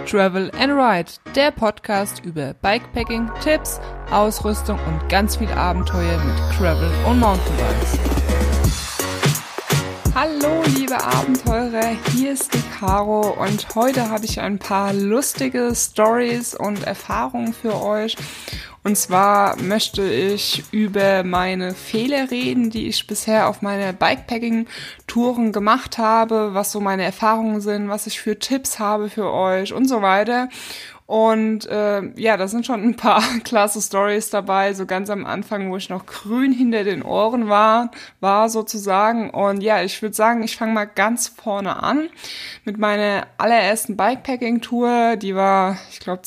Travel and Ride, der Podcast über Bikepacking, Tipps, Ausrüstung und ganz viel Abenteuer mit Gravel und Mountainbikes. Hallo liebe Abenteurer, hier ist die Caro und heute habe ich ein paar lustige Stories und Erfahrungen für euch. Und zwar möchte ich über meine Fehler reden, die ich bisher auf meine Bikepacking-Touren gemacht habe, was so meine Erfahrungen sind, was ich für Tipps habe für euch und so weiter. Und da sind schon ein paar klasse Stories dabei, so ganz am Anfang, wo ich noch grün hinter den Ohren war sozusagen. Und ja, ich würde sagen, ich fange mal ganz vorne an mit meiner allerersten Bikepacking-Tour. Die war, ich glaube,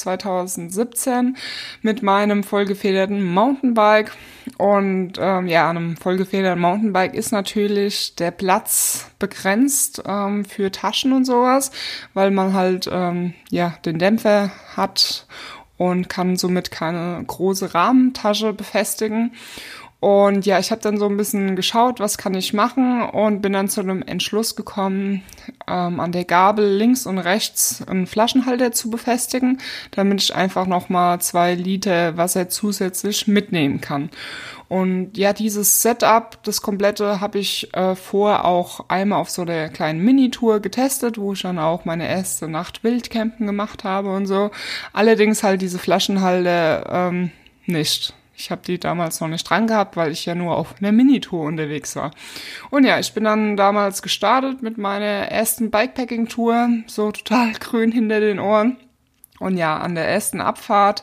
2017 mit meinem vollgefederten Mountainbike. Und an einem vollgefederten Mountainbike ist natürlich der Platz begrenzt für Taschen und sowas, weil man halt den Dämpfer hat und kann somit keine große Rahmentasche befestigen. Und ja, ich habe dann so ein bisschen geschaut, was kann ich machen und bin dann zu einem Entschluss gekommen, an der Gabel links und rechts einen Flaschenhalter zu befestigen, damit ich einfach nochmal 2 Liter Wasser zusätzlich mitnehmen kann. Und ja, dieses Setup, das komplette, habe ich vorher auch einmal auf so der kleinen Minitour getestet, wo ich dann auch meine erste Nacht Wildcampen gemacht habe und so. Allerdings halt diese Flaschenhalter nicht. Ich habe die damals noch nicht dran gehabt, weil ich ja nur auf einer Minitour unterwegs war. Und ja, ich bin dann damals gestartet mit meiner ersten Bikepacking-Tour, so total grün hinter den Ohren. Und ja, an der ersten Abfahrt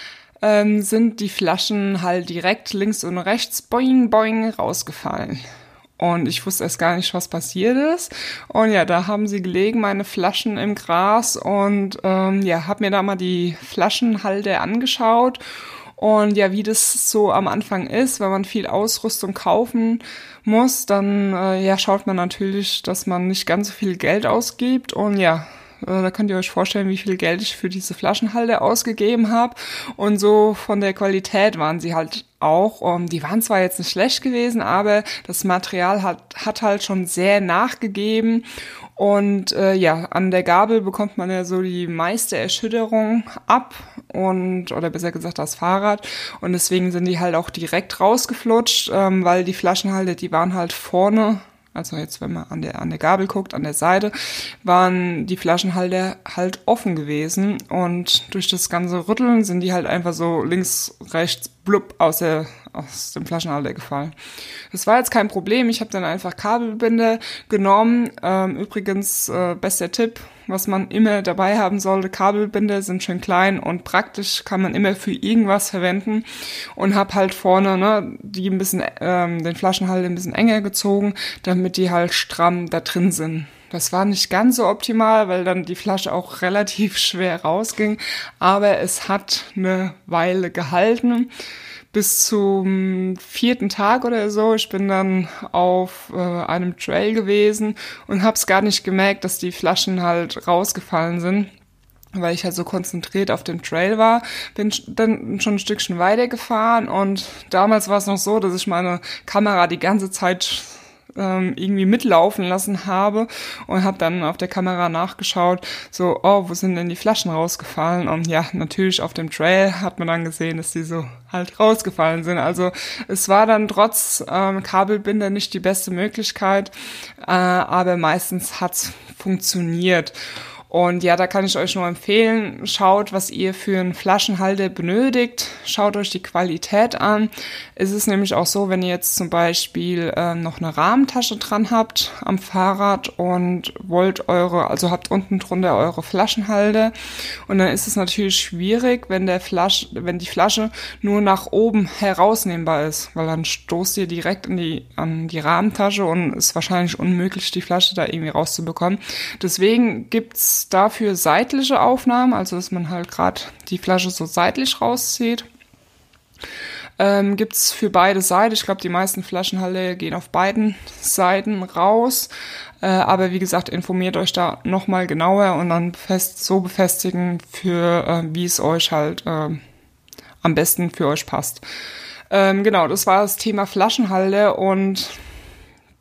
sind die Flaschen halt direkt links und rechts boing, boing rausgefallen. Und ich wusste erst gar nicht, was passiert ist. Und ja, da haben sie gelegen, meine Flaschen im Gras. Und habe mir da mal die Flaschenhalter angeschaut. Und ja, wie das so am Anfang ist, wenn man viel Ausrüstung kaufen muss, dann schaut man natürlich, dass man nicht ganz so viel Geld ausgibt. Und ja, da könnt ihr euch vorstellen, wie viel Geld ich für diese Flaschenhalter ausgegeben habe. Und so von der Qualität waren sie halt auch. Die waren zwar jetzt nicht schlecht gewesen, aber das Material hat halt schon sehr nachgegeben. Und an der Gabel bekommt man ja so die meiste Erschütterung ab oder besser gesagt das Fahrrad. Und deswegen sind die halt auch direkt rausgeflutscht, weil die Flaschenhalter, die waren halt vorne. Also jetzt, wenn man an der Gabel guckt, an der Seite, waren die Flaschenhalter halt offen gewesen. Und durch das ganze Rütteln sind die halt einfach so links, rechts, blub, aus dem Flaschenhalter gefallen. Das war jetzt kein Problem. Ich habe dann einfach Kabelbinder genommen. Übrigens, bester Tipp, was man immer dabei haben sollte. Kabelbinder sind schön klein und praktisch, kann man immer für irgendwas verwenden. Und habe halt vorne die ein bisschen den Flaschenhalter ein bisschen enger gezogen, damit die halt stramm da drin sind. Das war nicht ganz so optimal, weil dann die Flasche auch relativ schwer rausging. Aber es hat eine Weile gehalten. Bis zum 4. Tag oder so. Ich bin dann auf einem Trail gewesen und habe es gar nicht gemerkt, dass die Flaschen halt rausgefallen sind, weil ich halt so konzentriert auf dem Trail war. Bin dann schon ein Stückchen weitergefahren und damals war es noch so, dass ich meine Kamera die ganze Zeit irgendwie mitlaufen lassen habe und habe dann auf der Kamera nachgeschaut, so, wo sind denn die Flaschen rausgefallen? Und ja, natürlich auf dem Trail hat man dann gesehen, dass die so halt rausgefallen sind. Also es war dann trotz Kabelbinder nicht die beste Möglichkeit, aber meistens hat's funktioniert. Und ja, da kann ich euch nur empfehlen, schaut, was ihr für einen Flaschenhalter benötigt, schaut euch die Qualität an. Es ist nämlich auch so, wenn ihr jetzt zum Beispiel noch eine Rahmentasche dran habt am Fahrrad und habt unten drunter eure Flaschenhalter und dann ist es natürlich schwierig, wenn die Flasche nur nach oben herausnehmbar ist, weil dann stoßt ihr direkt an die Rahmentasche und ist wahrscheinlich unmöglich, die Flasche da irgendwie rauszubekommen. Deswegen gibt's dafür seitliche Aufnahmen, also dass man halt gerade die Flasche so seitlich rauszieht. Gibt's für beide Seiten. Ich glaube, die meisten Flaschenhalter gehen auf beiden Seiten raus. Aber wie gesagt, informiert euch da nochmal genauer und dann so befestigen, wie es euch halt am besten für euch passt. Das war das Thema Flaschenhalter und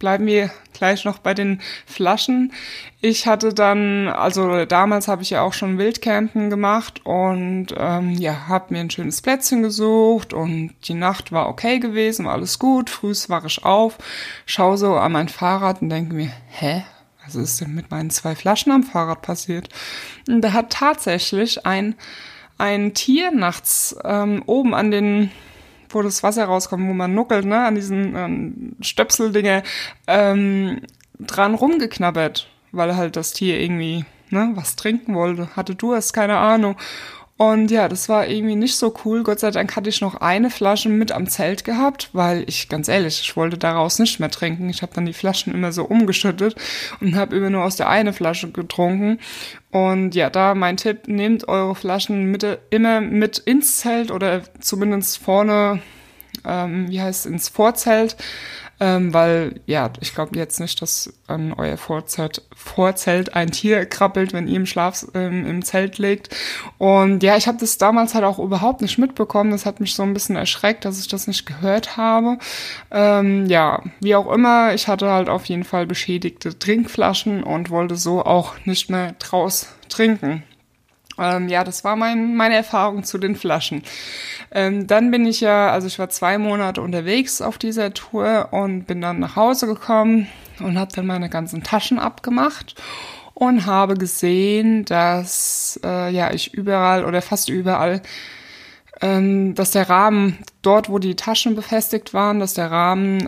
bleiben wir gleich noch bei den Flaschen. Ich hatte dann, also damals habe ich ja auch schon Wildcampen gemacht und habe mir ein schönes Plätzchen gesucht und die Nacht war okay gewesen, war alles gut. Frühs wache ich auf, schaue so an mein Fahrrad und denke mir, was ist denn mit meinen 2 Flaschen am Fahrrad passiert? Und da hat tatsächlich ein Tier nachts oben an den, wo das Wasser rauskommt, wo man nuckelt, ne, an diesen Stöpseldinger, dran rumgeknabbert, weil halt das Tier irgendwie, ne, was trinken wollte, hatte Durst, keine Ahnung. Und ja, das war irgendwie nicht so cool. Gott sei Dank hatte ich noch eine Flasche mit am Zelt gehabt, weil ich, ganz ehrlich, ich wollte daraus nicht mehr trinken. Ich habe dann die Flaschen immer so umgeschüttet und habe immer nur aus der eine Flasche getrunken. Und ja, da mein Tipp, nehmt eure Flaschen immer mit ins Zelt oder zumindest vorne, ins Vorzelt. Weil, ja, ich glaube jetzt nicht, dass an euer Vorzelt ein Tier krabbelt, wenn ihr im Zelt liegt. Und ja, ich habe das damals halt auch überhaupt nicht mitbekommen. Das hat mich so ein bisschen erschreckt, dass ich das nicht gehört habe. Wie auch immer, ich hatte halt auf jeden Fall beschädigte Trinkflaschen und wollte so auch nicht mehr draus trinken. Das war meine Erfahrung zu den Flaschen. Dann bin ich ich war 2 Monate unterwegs auf dieser Tour und bin dann nach Hause gekommen und habe dann meine ganzen Taschen abgemacht und habe gesehen, dass ich überall oder fast überall, dass der Rahmen dort, wo die Taschen befestigt waren, dass der Rahmen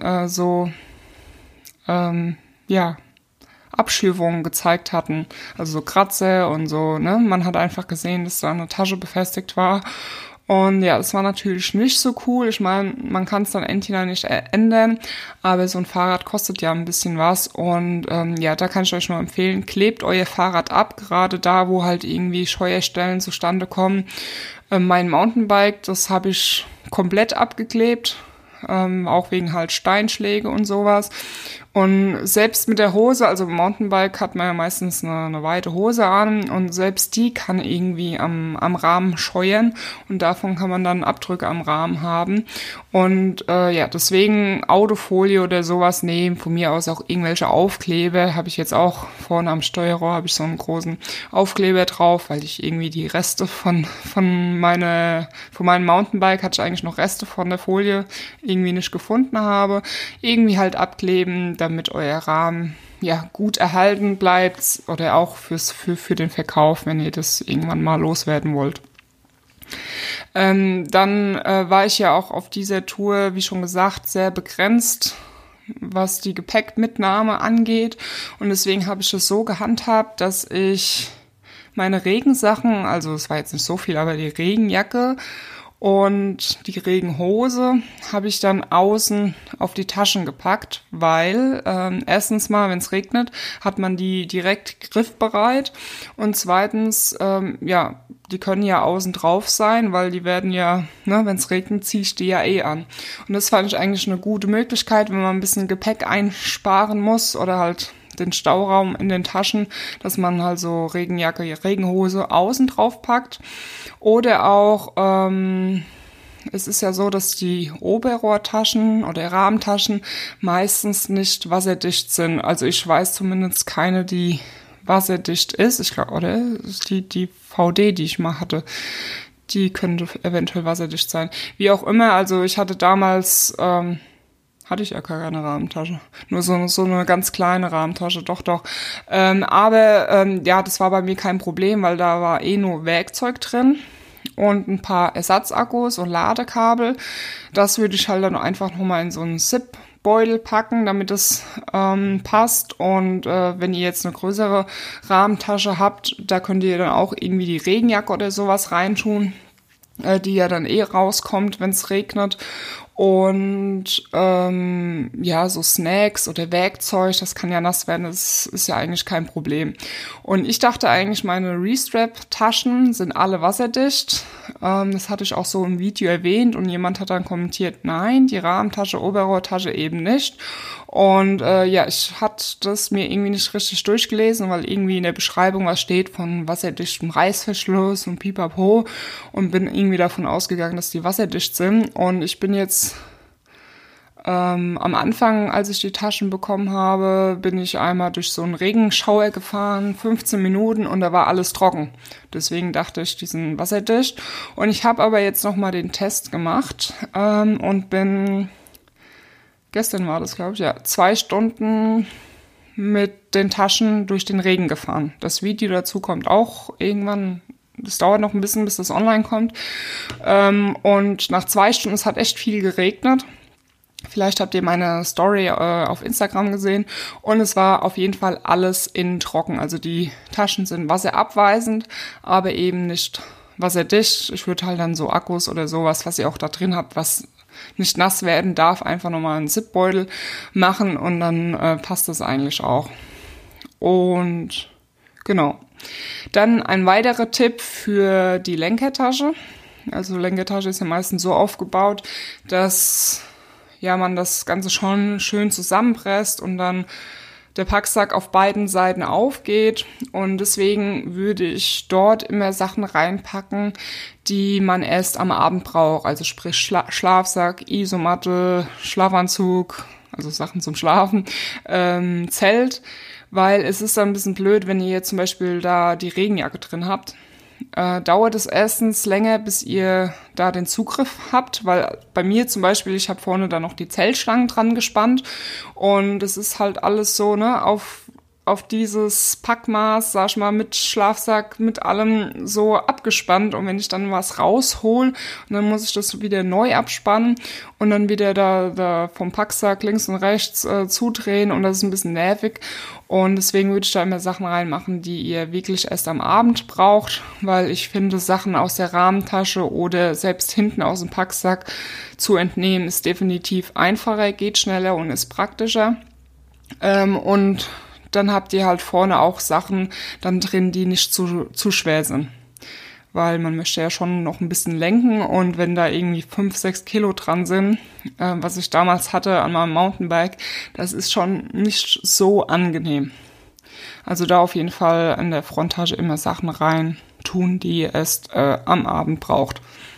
Abschürfungen gezeigt hatten, also so Kratzer und so, ne? Man hat einfach gesehen, dass da eine Tasche befestigt war. Und ja, das war natürlich nicht so cool. Ich meine, man kann es dann entweder nicht ändern, aber so ein Fahrrad kostet ja ein bisschen was. Und da kann ich euch nur empfehlen, klebt euer Fahrrad ab, gerade da, wo halt irgendwie Scheuerstellen zustande kommen. Mein Mountainbike, das habe ich komplett abgeklebt, auch wegen halt Steinschläge und sowas. Und selbst mit der Hose, also im Mountainbike hat man ja meistens eine weite Hose an und selbst die kann irgendwie am Rahmen scheuern und davon kann man dann Abdrücke am Rahmen haben. Und deswegen Autofolie oder sowas nehmen, von mir aus auch irgendwelche Aufkleber, habe ich jetzt auch vorne am Steuerrohr, habe ich so einen großen Aufkleber drauf, weil ich irgendwie die Reste von meinem Mountainbike, hatte ich eigentlich noch Reste von der Folie irgendwie nicht gefunden habe, irgendwie halt abkleben, damit euer Rahmen gut erhalten bleibt oder auch für den Verkauf, wenn ihr das irgendwann mal loswerden wollt. Dann war ich ja auch auf dieser Tour, wie schon gesagt, sehr begrenzt, was die Gepäckmitnahme angeht. Und deswegen habe ich es so gehandhabt, dass ich meine Regensachen, also es war jetzt nicht so viel, aber die Regenjacke und die Regenhose habe ich dann außen auf die Taschen gepackt, weil erstens mal, wenn es regnet, hat man die direkt griffbereit und zweitens, die können ja außen drauf sein, weil die werden ja, wenn es regnet, ziehe ich die ja an. Und das fand ich eigentlich eine gute Möglichkeit, wenn man ein bisschen Gepäck einsparen muss oder halt den Stauraum in den Taschen, dass man halt so Regenjacke, Regenhose außen drauf packt. Oder auch, es ist ja so, dass die Oberrohrtaschen oder Rahmentaschen meistens nicht wasserdicht sind. Also ich weiß zumindest keine, die wasserdicht ist. Ich glaube, oder die VD, die ich mal hatte, die könnte eventuell wasserdicht sein. Wie auch immer, also ich hatte damals hatte ich ja gar keine Rahmentasche. Nur so eine ganz kleine Rahmentasche, doch. Das war bei mir kein Problem, weil da war nur Werkzeug drin und ein paar Ersatzakkus und Ladekabel. Das würde ich halt dann einfach nochmal in so einen Zip-Beutel packen, damit es passt. Und wenn ihr jetzt eine größere Rahmentasche habt, da könnt ihr dann auch irgendwie die Regenjacke oder sowas reintun, die ja dann rauskommt, wenn es regnet. Und so Snacks oder Werkzeug, das kann ja nass werden, das ist ja eigentlich kein Problem. Und ich dachte eigentlich, meine Restrap-Taschen sind alle wasserdicht. Das hatte ich auch so im Video erwähnt und jemand hat dann kommentiert, nein, die Rahmentasche, Oberrohrtasche eben nicht. Und ich hatte das mir irgendwie nicht richtig durchgelesen, weil irgendwie in der Beschreibung was steht von wasserdichtem Reißverschluss und pipapo und bin irgendwie davon ausgegangen, dass die wasserdicht sind. Und ich bin jetzt Am Anfang, als ich die Taschen bekommen habe, bin ich einmal durch so einen Regenschauer gefahren, 15 Minuten, und da war alles trocken. Deswegen dachte ich, die sind wasserdicht. Und ich habe aber jetzt nochmal den Test gemacht und bin, gestern war das, glaube ich, 2 Stunden mit den Taschen durch den Regen gefahren. Das Video dazu kommt auch irgendwann. Das dauert noch ein bisschen, bis das online kommt. Und nach 2 Stunden, es hat echt viel geregnet. Vielleicht habt ihr meine Story auf Instagram gesehen. Und es war auf jeden Fall alles innen trocken. Also die Taschen sind wasserabweisend, aber eben nicht wasserdicht. Ich würde halt dann so Akkus oder sowas, was ihr auch da drin habt, was nicht nass werden darf, einfach nochmal einen Zipbeutel machen und dann passt das eigentlich auch. Und genau. Dann ein weiterer Tipp für die Lenkertasche. Also Lenkertasche ist ja meistens so aufgebaut, dass man das Ganze schon schön zusammenpresst und dann der Packsack auf beiden Seiten aufgeht. Und deswegen würde ich dort immer Sachen reinpacken, die man erst am Abend braucht. Also sprich Schlafsack, Isomatte, Schlafanzug, also Sachen zum Schlafen, Zelt. Weil es ist dann ein bisschen blöd, wenn ihr jetzt zum Beispiel da die Regenjacke drin habt. Dauert es erstens länger, bis ihr da den Zugriff habt, weil bei mir zum Beispiel, ich habe vorne da noch die Zeltstangen dran gespannt und es ist halt alles so, auf dieses Packmaß, sag ich mal, mit Schlafsack, mit allem so abgespannt, und wenn ich dann was raushol, und dann muss ich das wieder neu abspannen und dann wieder da vom Packsack links und rechts zudrehen, und das ist ein bisschen nervig, und deswegen würde ich da immer Sachen reinmachen, die ihr wirklich erst am Abend braucht, weil ich finde, Sachen aus der Rahmentasche oder selbst hinten aus dem Packsack zu entnehmen ist definitiv einfacher, geht schneller und ist praktischer. Und dann habt ihr halt vorne auch Sachen dann drin, die nicht zu schwer sind. Weil man möchte ja schon noch ein bisschen lenken, und wenn da irgendwie 5-6 Kilo dran sind, was ich damals hatte an meinem Mountainbike, das ist schon nicht so angenehm. Also da auf jeden Fall an der Fronttasche immer Sachen rein tun, die ihr erst am Abend braucht.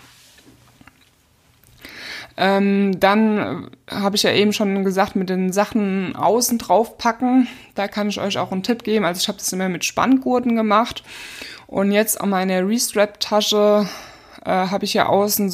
Dann habe ich ja eben schon gesagt, mit den Sachen außen drauf packen. Da kann ich euch auch einen Tipp geben. Also ich habe das immer mit Spanngurten gemacht. Und jetzt an meiner Restrap-Tasche habe ich ja außen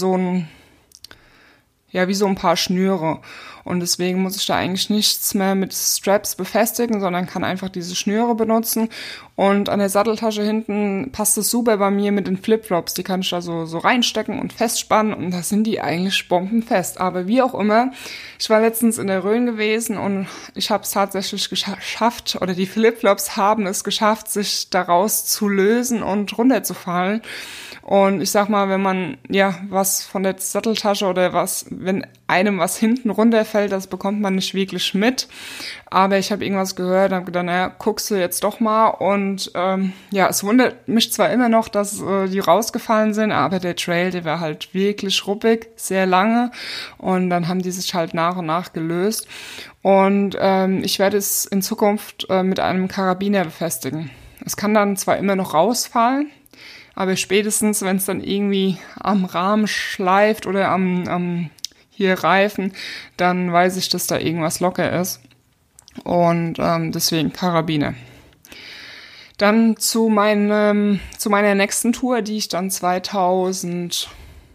wie so ein paar Schnüre. Und deswegen muss ich da eigentlich nichts mehr mit Straps befestigen, sondern kann einfach diese Schnüre benutzen. Und an der Satteltasche hinten passt es super bei mir mit den Flipflops. Die kann ich da so reinstecken und festspannen, und da sind die eigentlich bombenfest. Aber wie auch immer, ich war letztens in der Rhön gewesen und ich habe es tatsächlich geschafft, oder die Flipflops haben es geschafft, sich daraus zu lösen und runterzufallen. Und ich sag mal, wenn man was von der Satteltasche oder wenn einem was hinten runterfällt, das bekommt man nicht wirklich mit. Aber ich habe irgendwas gehört und habe gedacht, guckst du jetzt doch mal. Und es wundert mich zwar immer noch, dass die rausgefallen sind, aber der Trail, der war halt wirklich ruppig, sehr lange. Und dann haben die sich halt nach und nach gelöst. Und ich werde es in Zukunft mit einem Karabiner befestigen. Es kann dann zwar immer noch rausfallen, aber spätestens, wenn es dann irgendwie am Rahmen schleift oder am hier Reifen, dann weiß ich, dass da irgendwas locker ist. Und deswegen Karabiner. Dann zu meiner nächsten Tour, die ich dann 2018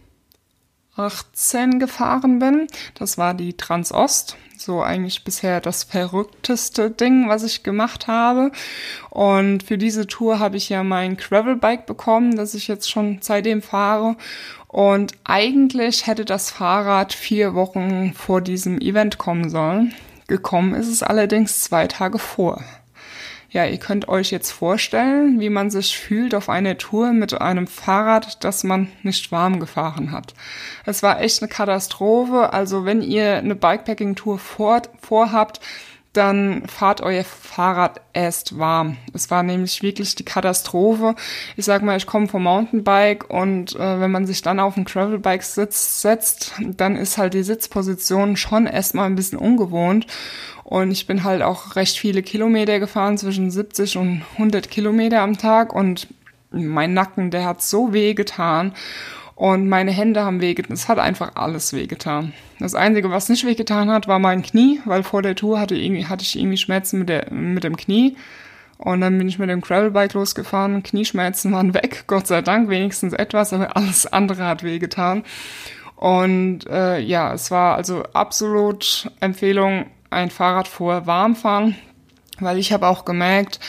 gefahren bin. Das war die Transost. So eigentlich bisher das verrückteste Ding, was ich gemacht habe. Und für diese Tour habe ich ja mein Gravelbike bekommen, das ich jetzt schon seitdem fahre. Und eigentlich hätte das Fahrrad 4 Wochen vor diesem Event kommen sollen. Gekommen ist es allerdings 2 Tage vor. Ja, ihr könnt euch jetzt vorstellen, wie man sich fühlt auf einer Tour mit einem Fahrrad, das man nicht warm gefahren hat. Es war echt eine Katastrophe. Also wenn ihr eine Bikepacking-Tour vorhabt, dann fahrt euer Fahrrad erst warm. Es war nämlich wirklich die Katastrophe. Ich sag mal, ich komme vom Mountainbike, und wenn man sich dann auf ein Gravelbike setzt, dann ist halt die Sitzposition schon erstmal ein bisschen ungewohnt. Und ich bin halt auch recht viele Kilometer gefahren, zwischen 70 und 100 Kilometer am Tag, und mein Nacken, der hat so weh getan. Und meine Hände haben wehgetan. Es hat einfach alles wehgetan. Das Einzige, was nicht wehgetan hat, war mein Knie, weil vor der Tour hatte ich irgendwie Schmerzen mit dem Knie. Und dann bin ich mit dem Gravelbike losgefahren. Knieschmerzen waren weg, Gott sei Dank, wenigstens etwas, aber alles andere hat wehgetan. Und es war also absolut Empfehlung, ein Fahrrad vorher warm fahren, weil ich habe auch gemerkt,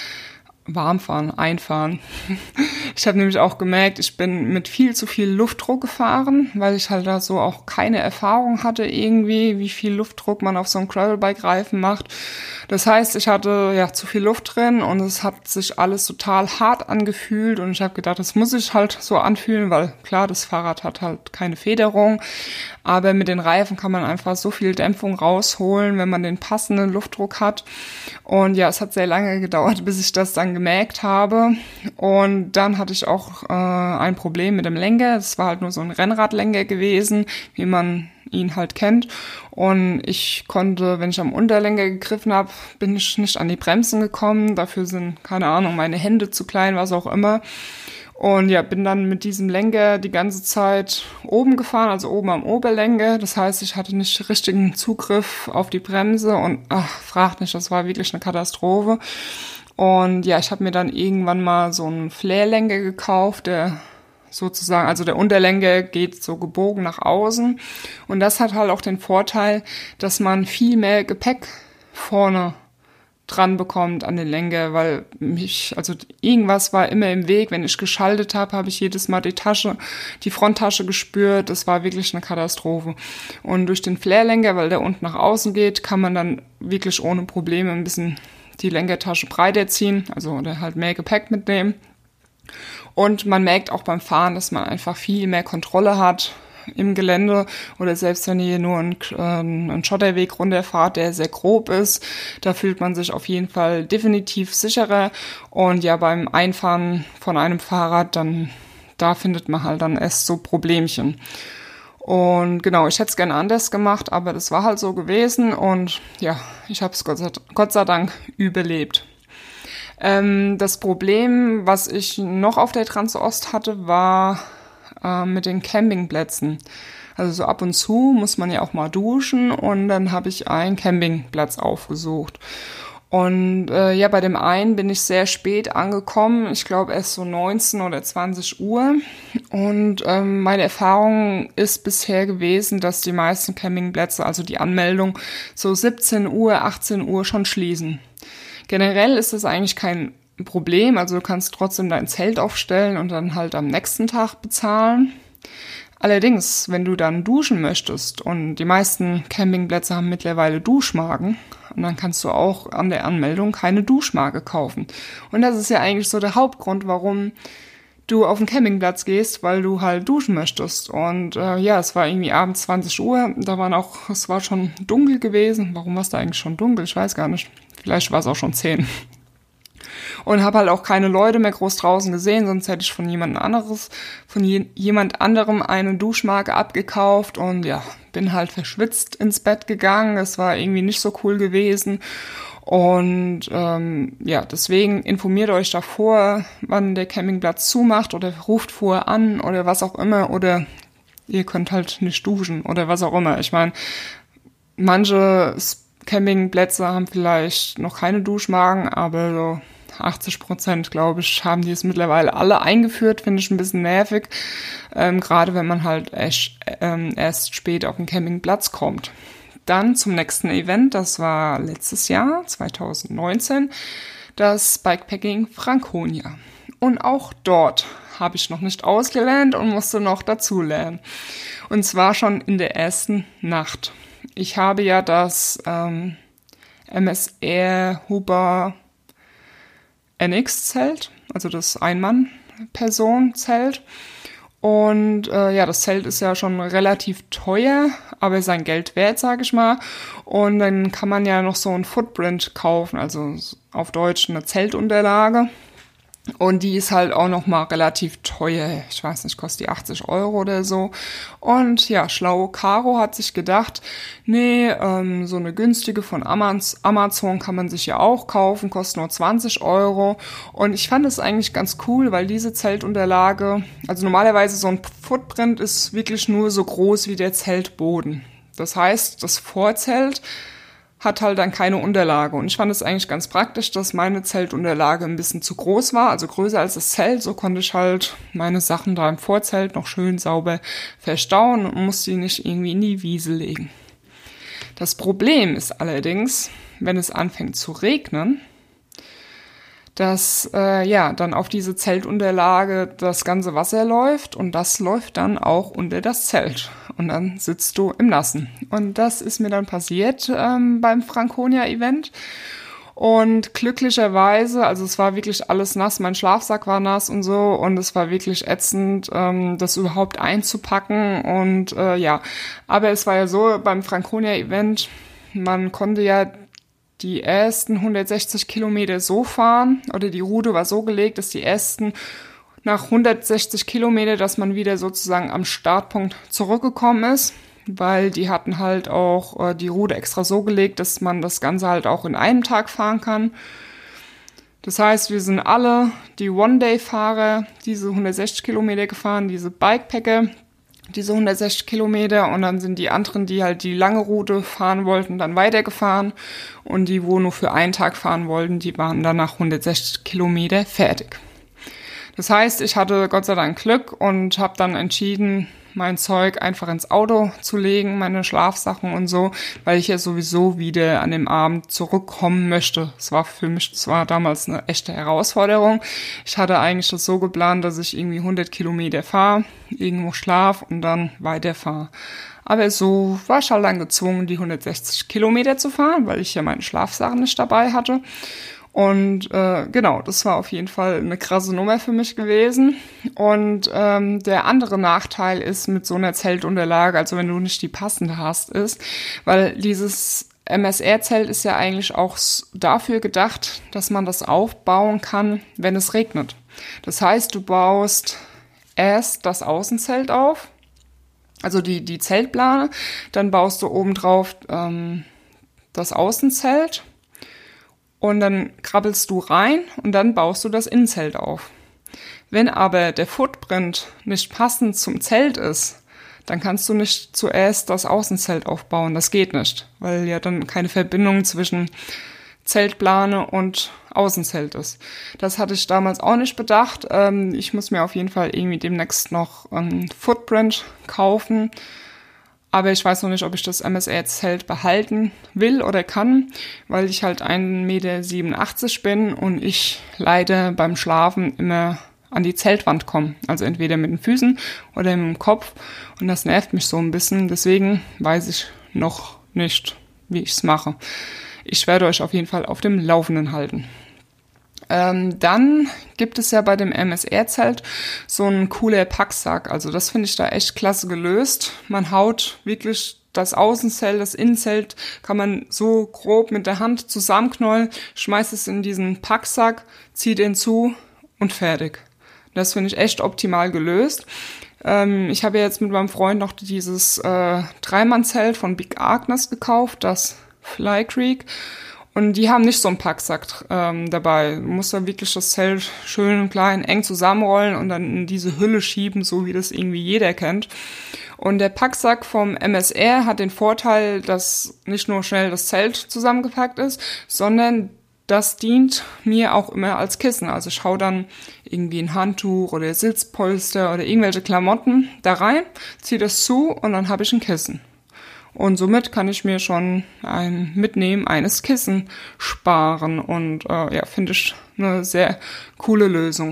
einfahren. Ich habe nämlich auch gemerkt, ich bin mit viel zu viel Luftdruck gefahren, weil ich halt da so auch keine Erfahrung hatte irgendwie, wie viel Luftdruck man auf so einem Gravelbike-Reifen macht. Das heißt, ich hatte zu viel Luft drin und es hat sich alles total hart angefühlt und ich habe gedacht, das muss sich halt so anfühlen, weil klar, das Fahrrad hat halt keine Federung, aber mit den Reifen kann man einfach so viel Dämpfung rausholen, wenn man den passenden Luftdruck hat. Und es hat sehr lange gedauert, bis ich das dann gemerkt habe. Und dann hatte ich auch ein Problem mit dem Lenker. Es war halt nur so ein Rennradlenker gewesen, wie man ihn halt kennt. Und ich konnte, wenn ich am Unterlenker gegriffen habe, bin ich nicht an die Bremsen gekommen. Dafür sind, keine Ahnung, meine Hände zu klein, was auch immer. Und bin dann mit diesem Lenker die ganze Zeit oben gefahren, also oben am Oberlenker. Das heißt, ich hatte nicht richtigen Zugriff auf die Bremse und fragt nicht, das war wirklich eine Katastrophe. Und ich habe mir dann irgendwann mal so einen Flairlenker gekauft, der sozusagen, also der Unterlenker geht so gebogen nach außen. Und das hat halt auch den Vorteil, dass man viel mehr Gepäck vorne dran bekommt an den Lenker, weil irgendwas war immer im Weg. Wenn ich geschaltet habe, habe ich jedes Mal die Fronttasche gespürt. Das war wirklich eine Katastrophe. Und durch den Flairlenker, weil der unten nach außen geht, kann man dann wirklich ohne Probleme ein bisschen die Lenkertasche breiter ziehen, oder halt mehr Gepäck mitnehmen. Und man merkt auch beim Fahren, dass man einfach viel mehr Kontrolle hat im Gelände oder selbst wenn ihr nur einen Schotterweg runterfahrt, der sehr grob ist, da fühlt man sich auf jeden Fall definitiv sicherer. Und beim Einfahren von einem Fahrrad, da findet man halt dann erst so Problemchen. Und genau, ich hätte es gerne anders gemacht, aber das war halt so gewesen und ich habe es Gott sei Dank überlebt. Das Problem, was ich noch auf der Transost hatte, war mit den Campingplätzen. Also so ab und zu muss man ja auch mal duschen und dann habe ich einen Campingplatz aufgesucht. Und bei dem einen bin ich sehr spät angekommen, ich glaube erst so 19 oder 20 Uhr. Und meine Erfahrung ist bisher gewesen, dass die meisten Campingplätze, also die Anmeldung, so 17 Uhr, 18 Uhr schon schließen. Generell ist das eigentlich kein Problem, also du kannst trotzdem dein Zelt aufstellen und dann halt am nächsten Tag bezahlen. Allerdings, wenn du dann duschen möchtest und die meisten Campingplätze haben mittlerweile Duschmarken, und dann kannst du auch an der Anmeldung keine Duschmarke kaufen. Und das ist ja eigentlich so der Hauptgrund, warum du auf den Campingplatz gehst, weil du halt duschen möchtest. Und es war irgendwie abends 20 Uhr, es war schon dunkel gewesen. Warum war es da eigentlich schon dunkel? Ich weiß gar nicht. Vielleicht war es auch schon 10. Und habe halt auch keine Leute mehr groß draußen gesehen, sonst hätte ich von jemand anderem eine Duschmarke abgekauft und bin halt verschwitzt ins Bett gegangen. Es war irgendwie nicht so cool gewesen. Und deswegen informiert euch davor, wann der Campingplatz zumacht oder ruft vorher an oder was auch immer oder ihr könnt halt nicht duschen oder was auch immer. Ich meine, manche Campingplätze haben vielleicht noch keine Duschmarken, aber so 80%, glaube ich, haben die es mittlerweile alle eingeführt, finde ich ein bisschen nervig, gerade wenn man halt erst spät auf den Campingplatz kommt. Dann zum nächsten Event, das war letztes Jahr, 2019, das Bikepacking Franconia. Und auch dort habe ich noch nicht ausgelernt und musste noch dazulernen. Und zwar schon in der ersten Nacht. Ich habe ja das MSR Huber NX-Zelt, also das Ein-Mann-Person-Zelt. Und das Zelt ist ja schon relativ teuer, aber sein Geld wert, sage ich mal. Und dann kann man ja noch so ein Footprint kaufen, also auf Deutsch eine Zeltunterlage. Und die ist halt auch nochmal relativ teuer. Ich weiß nicht, kostet die 80 € oder so. Und ja, schlaue Caro hat sich gedacht, nee, so eine günstige von Amazon kann man sich ja auch kaufen, kostet nur 20 €. Und ich fand es eigentlich ganz cool, weil diese Zeltunterlage, also normalerweise so ein Footprint ist wirklich nur so groß wie der Zeltboden. Das heißt, das Vorzelt hat halt dann keine Unterlage. Und ich fand es eigentlich ganz praktisch, dass meine Zeltunterlage ein bisschen zu groß war, also größer als das Zelt. So konnte ich halt meine Sachen da im Vorzelt noch schön sauber verstauen und musste die nicht irgendwie in die Wiese legen. Das Problem ist allerdings, wenn es anfängt zu regnen, dass dann auf diese Zeltunterlage das ganze Wasser läuft und das läuft dann auch unter das Zelt. Und dann sitzt du im Nassen. Und das ist mir dann passiert beim Franconia-Event. Und glücklicherweise, also es war wirklich alles nass, mein Schlafsack war nass und so. Und es war wirklich ätzend, das überhaupt einzupacken. Und aber es war ja so beim Franconia-Event, man konnte ja die ersten 160 Kilometer so fahren, oder die Route war so gelegt, dass die ersten nach 160 Kilometer, dass man wieder sozusagen am Startpunkt zurückgekommen ist, weil die hatten halt auch die Route extra so gelegt, dass man das Ganze halt auch in einem Tag fahren kann. Das heißt, wir sind alle die One-Day-Fahrer diese 160 Kilometer gefahren, diese Bikepacker, diese 160 Kilometer, und dann sind die anderen, die halt die lange Route fahren wollten, dann weitergefahren, und die, wo nur für einen Tag fahren wollten, die waren dann nach 160 Kilometer fertig. Das heißt, ich hatte Gott sei Dank Glück und habe dann entschieden, mein Zeug einfach ins Auto zu legen, meine Schlafsachen und so, weil ich ja sowieso wieder an dem Abend zurückkommen möchte. Es war für mich zwar damals eine echte Herausforderung. Ich hatte eigentlich das so geplant, dass ich irgendwie 100 Kilometer fahre, irgendwo schlaf und dann weiterfahre. Aber so war ich halt dann gezwungen, die 160 Kilometer zu fahren, weil ich ja meine Schlafsachen nicht dabei hatte. Und das war auf jeden Fall eine krasse Nummer für mich gewesen. Und der andere Nachteil ist mit so einer Zeltunterlage, also wenn du nicht die passende hast, ist, weil dieses MSR-Zelt ist ja eigentlich auch dafür gedacht, dass man das aufbauen kann, wenn es regnet. Das heißt, du baust erst das Außenzelt auf, also die Zeltplane, dann baust du obendrauf das Außenzelt. Und dann krabbelst du rein und dann baust du das Innenzelt auf. Wenn aber der Footprint nicht passend zum Zelt ist, dann kannst du nicht zuerst das Außenzelt aufbauen. Das geht nicht, weil ja dann keine Verbindung zwischen Zeltplane und Außenzelt ist. Das hatte ich damals auch nicht bedacht. Ich muss mir auf jeden Fall irgendwie demnächst noch einen Footprint kaufen. Aber ich weiß noch nicht, ob ich das MSR-Zelt behalten will oder kann, weil ich halt 1,87 Meter bin und ich leider beim Schlafen immer an die Zeltwand komme. Also entweder mit den Füßen oder mit dem Kopf. Und das nervt mich so ein bisschen. Deswegen weiß ich noch nicht, wie ich es mache. Ich werde euch auf jeden Fall auf dem Laufenden halten. Dann gibt es ja bei dem MSR-Zelt so einen cooler Packsack. Also das finde ich da echt klasse gelöst. Man haut wirklich das Außenzelt, das Innenzelt kann man so grob mit der Hand zusammenknäulen, schmeißt es in diesen Packsack, zieht ihn zu und fertig. Das finde ich echt optimal gelöst. Ich habe ja jetzt mit meinem Freund noch dieses Dreimannzelt von Big Agnes gekauft, das Fly Creek. Und die haben nicht so einen Packsack dabei. Du musst dann wirklich das Zelt schön klein, eng zusammenrollen und dann in diese Hülle schieben, so wie das irgendwie jeder kennt. Und der Packsack vom MSR hat den Vorteil, dass nicht nur schnell das Zelt zusammengepackt ist, sondern das dient mir auch immer als Kissen. Also ich hau dann irgendwie ein Handtuch oder Sitzpolster oder irgendwelche Klamotten da rein, ziehe das zu und dann habe ich ein Kissen. Und somit kann ich mir schon ein Mitnehmen eines Kissen sparen. Und finde ich eine sehr coole Lösung.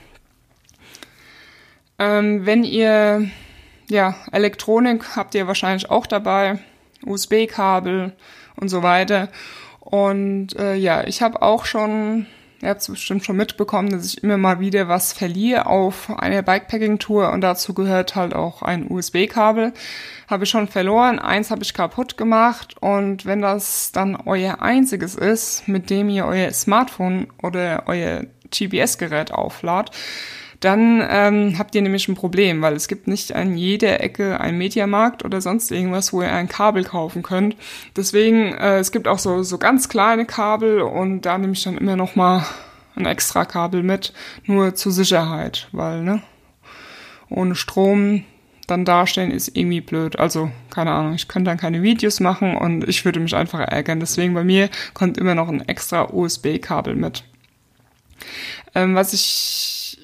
Wenn ihr Elektronik habt ihr wahrscheinlich auch dabei, USB-Kabel und so weiter. Und ich habe auch schon, ihr habt es bestimmt schon mitbekommen, dass ich immer mal wieder was verliere auf einer Bikepacking-Tour und dazu gehört halt auch ein USB-Kabel. Habe ich schon verloren, eins habe ich kaputt gemacht und wenn das dann euer einziges ist, mit dem ihr euer Smartphone oder euer GPS-Gerät auflad, dann habt ihr nämlich ein Problem, weil es gibt nicht an jeder Ecke einen Mediamarkt oder sonst irgendwas, wo ihr ein Kabel kaufen könnt. Deswegen, es gibt auch so ganz kleine Kabel und da nehme ich dann immer noch mal ein extra Kabel mit, nur zur Sicherheit, weil, ne, ohne Strom dann dastehen ist irgendwie blöd. Also, keine Ahnung, ich könnte dann keine Videos machen und ich würde mich einfach ärgern. Deswegen bei mir kommt immer noch ein extra USB-Kabel mit. Was ich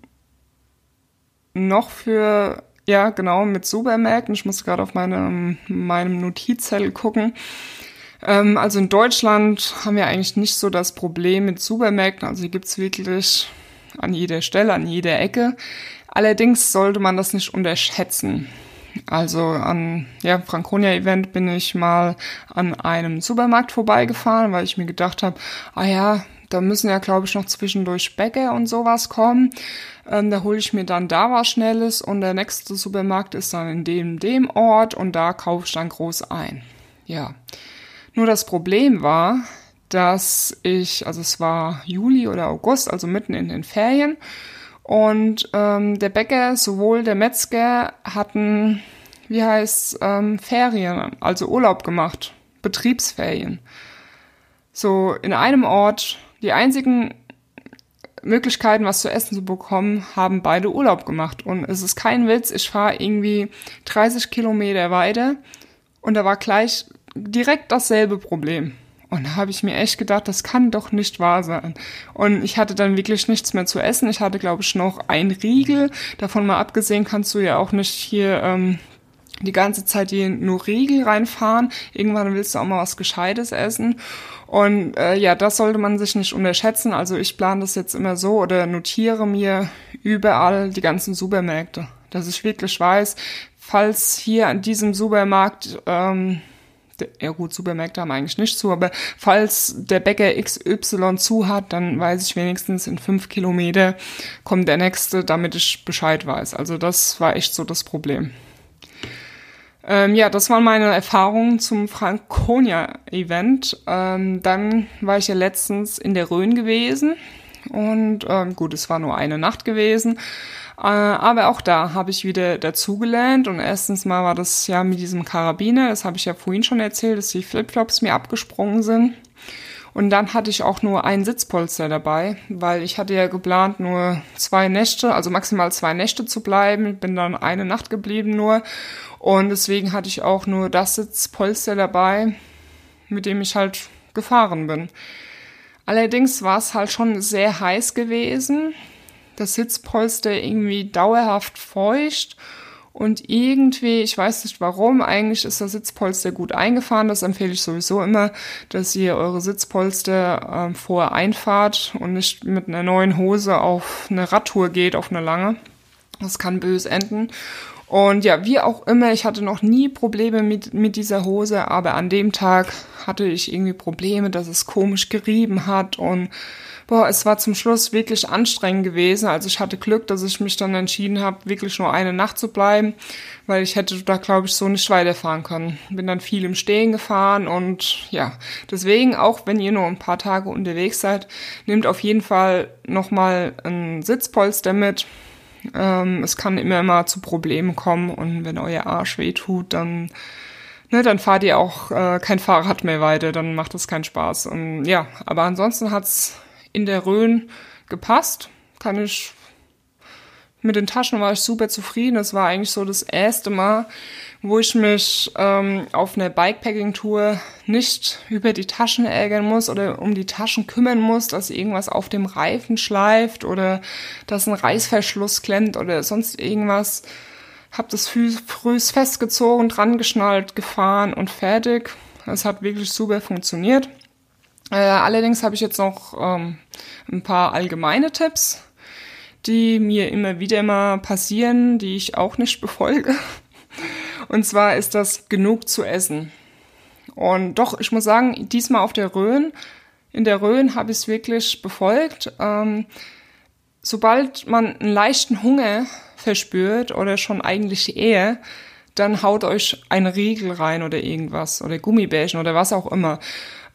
noch mit Supermärkten, ich muss gerade auf meinem Notizzettel gucken. Also in Deutschland haben wir eigentlich nicht so das Problem mit Supermärkten. Also hier gibt's wirklich an jeder Stelle, an jeder Ecke. Allerdings sollte man das nicht unterschätzen. Also an Franconia-Event bin ich mal an einem Supermarkt vorbeigefahren, weil ich mir gedacht habe, da müssen ja, glaube ich, noch zwischendurch Bäcker und sowas kommen. Da hole ich mir dann da was Schnelles und der nächste Supermarkt ist dann in dem Ort und da kaufe ich dann groß ein. Ja. Nur das Problem war, dass es war Juli oder August, also mitten in den Ferien. Und der Bäcker, sowohl der Metzger hatten, Ferien, also Urlaub gemacht, Betriebsferien. So in einem Ort, die einzigen Möglichkeiten, was zu essen zu bekommen, haben beide Urlaub gemacht. Und es ist kein Witz, ich fahre irgendwie 30 Kilometer weiter und da war gleich direkt dasselbe Problem. Und da habe ich mir echt gedacht, das kann doch nicht wahr sein. Und ich hatte dann wirklich nichts mehr zu essen. Ich hatte, glaube ich, noch ein Riegel. Davon mal abgesehen kannst du ja auch nicht hier die ganze Zeit hier nur Riegel reinfahren. Irgendwann willst du auch mal was Gescheites essen. Und das sollte man sich nicht unterschätzen. Also ich plane das jetzt immer so oder notiere mir überall die ganzen Supermärkte. Dass ich wirklich weiß, falls hier an diesem Supermarkt Supermärkte haben eigentlich nicht zu, aber falls der Bäcker XY zu hat, dann weiß ich wenigstens, in 5 Kilometer kommt der nächste, damit ich Bescheid weiß. Also das war echt so das Problem. Das waren meine Erfahrungen zum Franconia-Event. Dann war ich ja letztens in der Rhön gewesen und es war nur eine Nacht gewesen. Aber auch da habe ich wieder dazugelernt und erstens mal war das ja mit diesem Karabiner, das habe ich ja vorhin schon erzählt, dass die Flipflops mir abgesprungen sind. Und dann hatte ich auch nur ein Sitzpolster dabei, weil ich hatte ja geplant, nur 2 Nächte, also maximal 2 Nächte zu bleiben. Ich bin dann eine Nacht geblieben nur und deswegen hatte ich auch nur das Sitzpolster dabei, mit dem ich halt gefahren bin. Allerdings war es halt schon sehr heiß gewesen. Das Sitzpolster irgendwie dauerhaft feucht und irgendwie, ich weiß nicht warum, eigentlich ist das Sitzpolster gut eingefahren. Das empfehle ich sowieso immer, dass ihr eure Sitzpolster vorher einfahrt und nicht mit einer neuen Hose auf eine Radtour geht, auf eine lange. Das kann böse enden. Und ja, wie auch immer, ich hatte noch nie Probleme mit dieser Hose, aber an dem Tag hatte ich irgendwie Probleme, dass es komisch gerieben hat und es war zum Schluss wirklich anstrengend gewesen. Also ich hatte Glück, dass ich mich dann entschieden habe, wirklich nur eine Nacht zu bleiben, weil ich hätte da, glaube ich, so nicht weiterfahren können. Bin dann viel im Stehen gefahren und ja, deswegen, auch wenn ihr nur ein paar Tage unterwegs seid, nehmt auf jeden Fall nochmal ein Sitzpolster mit. Es kann immer mal zu Problemen kommen und wenn euer Arsch wehtut, dann fahrt ihr auch kein Fahrrad mehr weiter, dann macht das keinen Spaß. Und ja, aber ansonsten hat's in der Rhön gepasst. Mit den Taschen war ich super zufrieden. Das war eigentlich so das erste Mal, wo ich mich auf einer Bikepacking-Tour nicht über die Taschen ärgern muss oder um die Taschen kümmern muss, dass irgendwas auf dem Reifen schleift oder dass ein Reißverschluss klemmt oder sonst irgendwas. Hab das früh festgezogen, dran geschnallt, gefahren und fertig. Es hat wirklich super funktioniert. Allerdings habe ich jetzt noch ein paar allgemeine Tipps, die mir immer wieder mal passieren, die ich auch nicht befolge. Und zwar ist das genug zu essen. Und doch, ich muss sagen, diesmal in der Rhön habe ich es wirklich befolgt. Sobald man einen leichten Hunger verspürt oder schon eigentlich eher, dann haut euch ein Riegel rein oder irgendwas oder Gummibärchen oder was auch immer.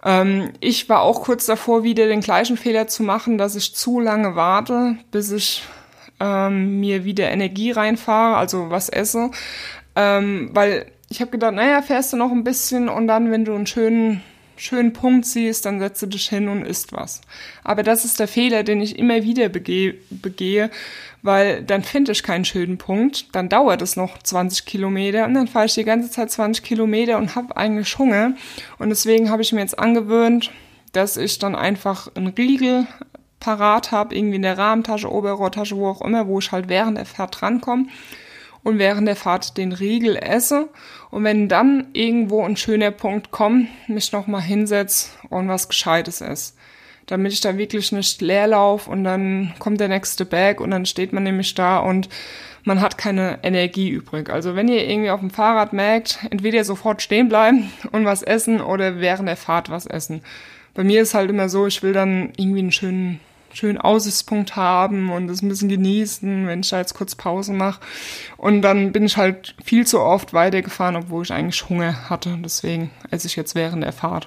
Ich war auch kurz davor, wieder den gleichen Fehler zu machen, dass ich zu lange warte, bis ich mir wieder Energie reinfahre, also was esse. Weil ich habe gedacht, naja, fährst du noch ein bisschen und dann, wenn du einen schönen Punkt siehst, dann setzt du dich hin und isst was. Aber das ist der Fehler, den ich immer wieder begehe, weil dann finde ich keinen schönen Punkt, dann dauert es noch 20 Kilometer und dann fahre ich die ganze Zeit 20 Kilometer und habe eigentlich Hunger. Und deswegen habe ich mir jetzt angewöhnt, dass ich dann einfach einen Riegel parat habe, irgendwie in der Rahmentasche, Oberrohrtasche, wo auch immer, wo ich halt während der Fahrt drankomme und während der Fahrt den Riegel esse. Und wenn dann irgendwo ein schöner Punkt kommt, mich nochmal hinsetze und was Gescheites esse. Damit ich da wirklich nicht leer laufe und dann kommt der nächste Berg und dann steht man nämlich da und man hat keine Energie übrig. Also wenn ihr irgendwie auf dem Fahrrad merkt, entweder sofort stehen bleiben und was essen oder während der Fahrt was essen. Bei mir ist halt immer so, ich will dann irgendwie einen schönen Aussichtspunkt haben und das ein bisschen genießen, wenn ich da jetzt kurz Pause mache. Und dann bin ich halt viel zu oft weitergefahren, obwohl ich eigentlich Hunger hatte. Deswegen esse ich jetzt während der Fahrt.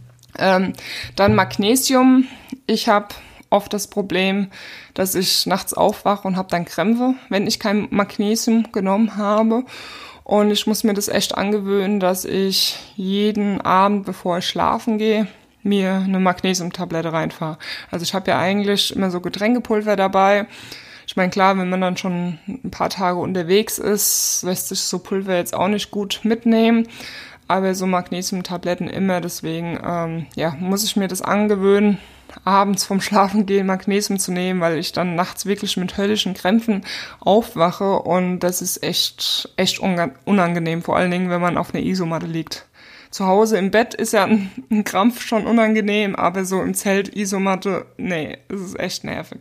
Dann Magnesium. Ich habe oft das Problem, dass ich nachts aufwache und habe dann Krämpfe, wenn ich kein Magnesium genommen habe. Und ich muss mir das echt angewöhnen, dass ich jeden Abend, bevor ich schlafen gehe, mir eine Magnesiumtablette reinfahre. Also ich habe ja eigentlich immer so Getränkepulver dabei. Ich meine, klar, wenn man dann schon ein paar Tage unterwegs ist, lässt sich so Pulver jetzt auch nicht gut mitnehmen. Aber so Magnesiumtabletten immer, deswegen muss ich mir das angewöhnen, abends vorm Schlafengehen Magnesium zu nehmen, weil ich dann nachts wirklich mit höllischen Krämpfen aufwache und das ist echt unangenehm, vor allen Dingen, wenn man auf einer Isomatte liegt. Zu Hause im Bett ist ja ein Krampf schon unangenehm, aber so im Zelt, Isomatte, nee, es ist echt nervig.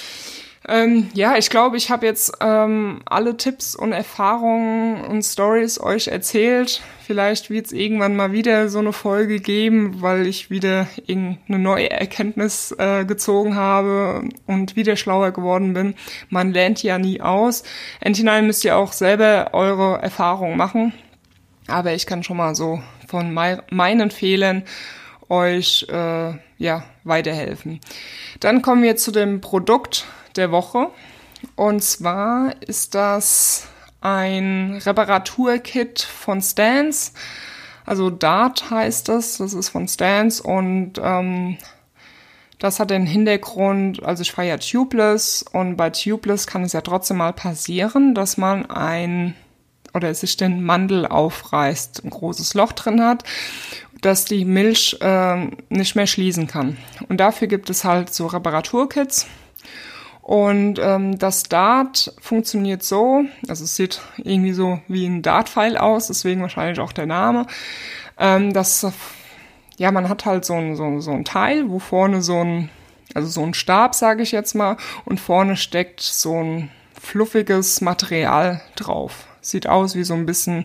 Ich glaube, ich habe jetzt alle Tipps und Erfahrungen und Stories euch erzählt. Vielleicht wird es irgendwann mal wieder so eine Folge geben, weil ich wieder irgendeine neue Erkenntnis gezogen habe und wieder schlauer geworden bin. Man lernt ja nie aus. Endhinein müsst ihr auch selber eure Erfahrungen machen. Aber ich kann schon mal so von meinen Fehlern euch weiterhelfen. Dann kommen wir zu dem Produkt der Woche. Und zwar ist das ein Reparaturkit von Stance. Also Dart heißt das. Das ist von Stance und das hat den Hintergrund, also ich fahre ja Tubeless und bei Tubeless kann es ja trotzdem mal passieren, dass man sich den Mandel aufreißt, ein großes Loch drin hat, dass die Milch nicht mehr schließen kann. Und dafür gibt es halt so Reparaturkits. Und das Dart funktioniert so, also es sieht irgendwie so wie ein Dartpfeil aus, deswegen wahrscheinlich auch der Name. Man hat halt so ein Teil, wo vorne so ein Stab, sage ich jetzt mal, und vorne steckt so ein fluffiges Material drauf. Sieht aus wie so ein bisschen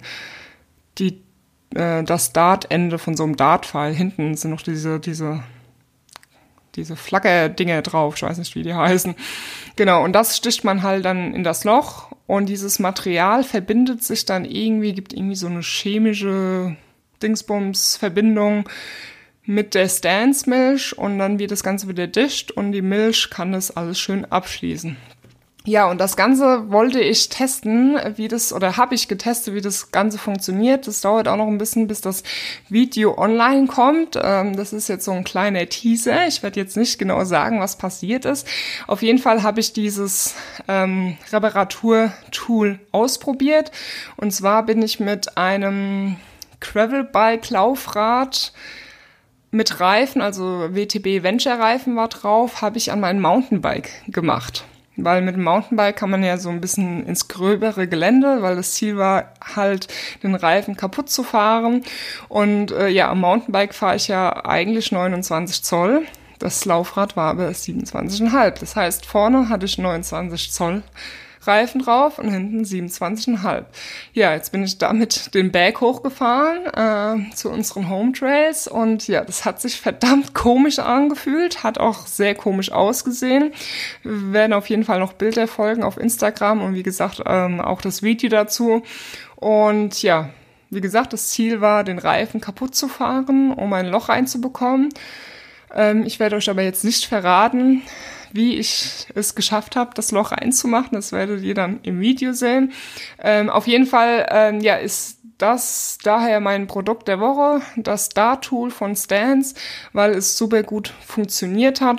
das Dartende von so einem Dartpfeil. Hinten sind noch diese Flackerdinger drauf, ich weiß nicht, wie die heißen. Genau, und das sticht man halt dann in das Loch und dieses Material verbindet sich dann gibt irgendwie so eine chemische Dingsbums-Verbindung mit der Stance-Milch und dann wird das Ganze wieder dicht und die Milch kann das alles schön abschließen. Ja, und das Ganze wollte ich testen, habe ich getestet, wie das Ganze funktioniert. Das dauert auch noch ein bisschen, bis das Video online kommt. Das ist jetzt so ein kleiner Teaser. Ich werde jetzt nicht genau sagen, was passiert ist. Auf jeden Fall habe ich dieses Reparaturtool ausprobiert. Und zwar bin ich mit einem Gravelbike-Laufrad mit Reifen, also WTB Venture Reifen war drauf, habe ich an mein Mountainbike gemacht. Weil mit dem Mountainbike kann man ja so ein bisschen ins gröbere Gelände, weil das Ziel war halt, den Reifen kaputt zu fahren. Und am Mountainbike fahre ich ja eigentlich 29 Zoll. Das Laufrad war aber 27,5. Das heißt, vorne hatte ich 29 Zoll Reifen drauf und hinten 27,5. Ja, jetzt bin ich damit den Berg hochgefahren zu unseren Home Trails und ja, das hat sich verdammt komisch angefühlt, hat auch sehr komisch ausgesehen. Wir werden auf jeden Fall noch Bilder folgen auf Instagram und wie gesagt auch das Video dazu. Und ja, wie gesagt, das Ziel war, den Reifen kaputt zu fahren, um ein Loch reinzubekommen. Ich werde euch aber jetzt nicht verraten, wie ich es geschafft habe, das Loch reinzumachen. Das werdet ihr dann im Video sehen. Auf jeden Fall ist das daher mein Produkt der Woche, das Dart-Tool von Stance, weil es super gut funktioniert hat.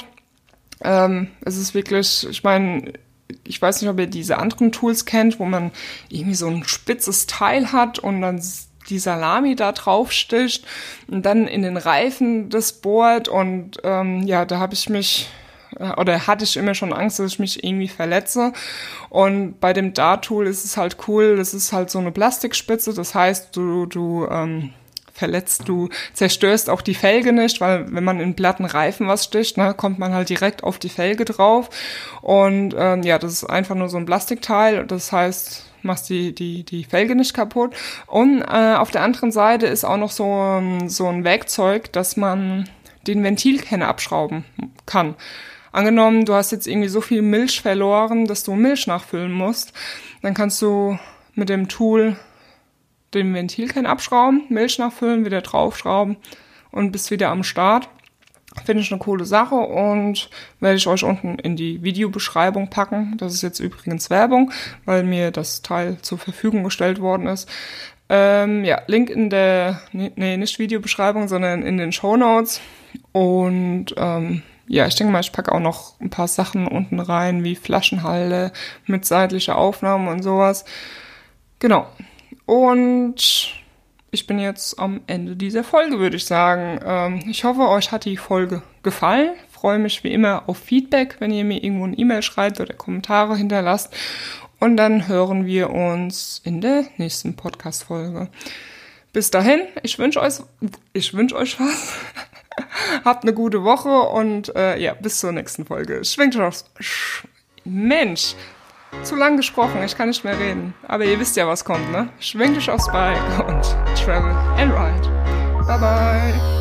Es ist wirklich, ich meine, ich weiß nicht, ob ihr diese anderen Tools kennt, wo man irgendwie so ein spitzes Teil hat und dann die Salami da drauf sticht und dann in den Reifen das bohrt und da habe ich mich hatte ich immer schon Angst, dass ich mich irgendwie verletze. Und bei dem Dart-Tool ist es halt cool, das ist halt so eine Plastikspitze, das heißt, du zerstörst auch die Felge nicht, weil wenn man in platten Reifen was sticht, ne, kommt man halt direkt auf die Felge drauf. Und das ist einfach nur so ein Plastikteil, das heißt, machst die Felge nicht kaputt. Und auf der anderen Seite ist auch noch so ein Werkzeug, dass man den Ventilkern abschrauben kann. Angenommen, du hast jetzt irgendwie so viel Milch verloren, dass du Milch nachfüllen musst, dann kannst du mit dem Tool den Ventilkern abschrauben, Milch nachfüllen, wieder draufschrauben und bist wieder am Start. Finde ich eine coole Sache und werde ich euch unten in die Videobeschreibung packen. Das ist jetzt übrigens Werbung, weil mir das Teil zur Verfügung gestellt worden ist. Link in der, nicht Videobeschreibung, sondern in den Shownotes. Und ich denke mal, ich packe auch noch ein paar Sachen unten rein, wie Flaschenhalter mit seitlicher Aufnahme und sowas. Genau. Und ich bin jetzt am Ende dieser Folge, würde ich sagen. Ich hoffe, euch hat die Folge gefallen. Freue mich wie immer auf Feedback, wenn ihr mir irgendwo eine E-Mail schreibt oder Kommentare hinterlasst. Und dann hören wir uns in der nächsten Podcast-Folge. Bis dahin, ich wünsche euch was. Habt eine gute Woche und bis zur nächsten Folge. Schwingt euch aufs... Mensch, zu lang gesprochen, ich kann nicht mehr reden. Aber ihr wisst ja, was kommt, ne? Schwingt euch aufs Bike und travel and ride. Bye bye.